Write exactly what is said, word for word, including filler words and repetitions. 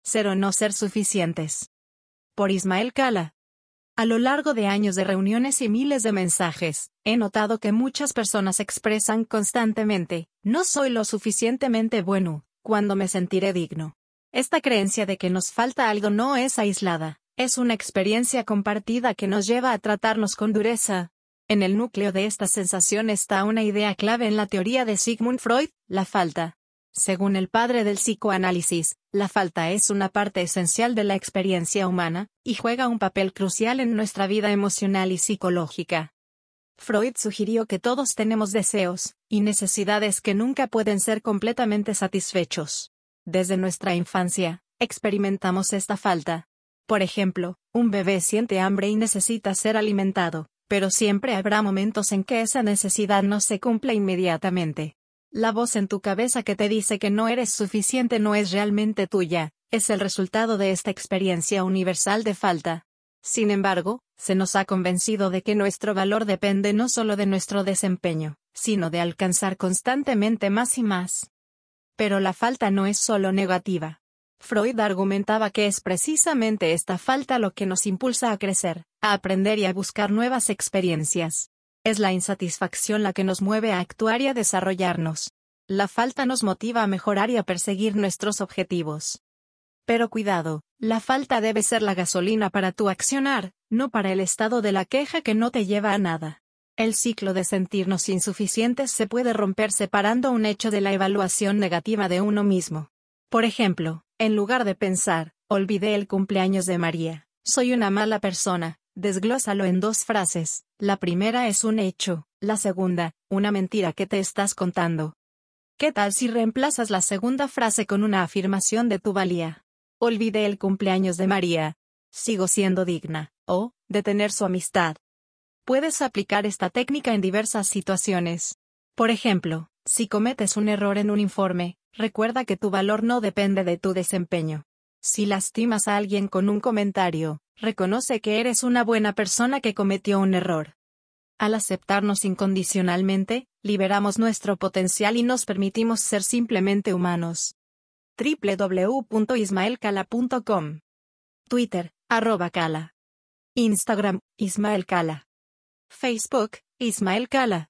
Ser o no ser suficientes. Por Ismael Cala. A lo largo de años de reuniones y miles de mensajes, he notado que muchas personas expresan constantemente, no soy lo suficientemente bueno, cuando me sentiré digno. Esta creencia de que nos falta algo no es aislada, es una experiencia compartida que nos lleva a tratarnos con dureza. En el núcleo de esta sensación está una idea clave en la teoría de Sigmund Freud, la falta. Según el padre del psicoanálisis, la falta es una parte esencial de la experiencia humana, y juega un papel crucial en nuestra vida emocional y psicológica. Freud sugirió que todos tenemos deseos y necesidades que nunca pueden ser completamente satisfechos. Desde nuestra infancia, experimentamos esta falta. Por ejemplo, un bebé siente hambre y necesita ser alimentado, pero siempre habrá momentos en que esa necesidad no se cumple inmediatamente. La voz en tu cabeza que te dice que no eres suficiente no es realmente tuya, es el resultado de esta experiencia universal de falta. Sin embargo, se nos ha convencido de que nuestro valor depende no solo de nuestro desempeño, sino de alcanzar constantemente más y más. Pero la falta no es solo negativa. Freud argumentaba que es precisamente esta falta lo que nos impulsa a crecer, a aprender y a buscar nuevas experiencias. Es la insatisfacción la que nos mueve a actuar y a desarrollarnos. La falta nos motiva a mejorar y a perseguir nuestros objetivos. Pero cuidado, la falta debe ser la gasolina para tu accionar, no para el estado de la queja que no te lleva a nada. El ciclo de sentirnos insuficientes se puede romper separando un hecho de la evaluación negativa de uno mismo. Por ejemplo, en lugar de pensar, olvidé el cumpleaños de María, soy una mala persona, desglósalo en dos frases. La primera es un hecho, la segunda, una mentira que te estás contando. ¿Qué tal si reemplazas la segunda frase con una afirmación de tu valía? Olvidé el cumpleaños de María. Sigo siendo digna, o, de tener su amistad. Puedes aplicar esta técnica en diversas situaciones. Por ejemplo, si cometes un error en un informe, recuerda que tu valor no depende de tu desempeño. Si lastimas a alguien con un comentario, reconoce que eres una buena persona que cometió un error. Al aceptarnos incondicionalmente, liberamos nuestro potencial y nos permitimos ser simplemente humanos. doble u doble u doble u punto ismael cala punto com. Twitter, arroba Cala. Instagram, Ismael Cala. Facebook, Ismael Cala.